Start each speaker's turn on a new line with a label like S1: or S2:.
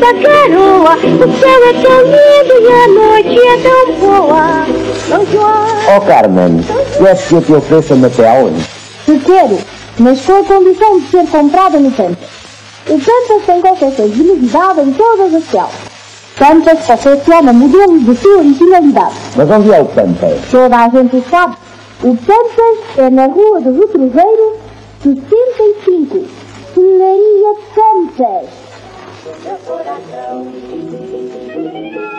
S1: da garoa. O céu é tão lindo e a noite é tão boa. São João.
S2: Oh Carmen, queres que eu te ofereça Natal?
S1: Se quero, mas com a condição de ser comprada no Pampas. O Pampas tem confecções de novidade em todas as peles. Pampas confecciona modelos de sua originalidade.
S2: Mas onde é o Pampas?
S1: Toda a gente o sabe. O Pampas é na Rua do Retroveiro, 65. Celaria Pampas.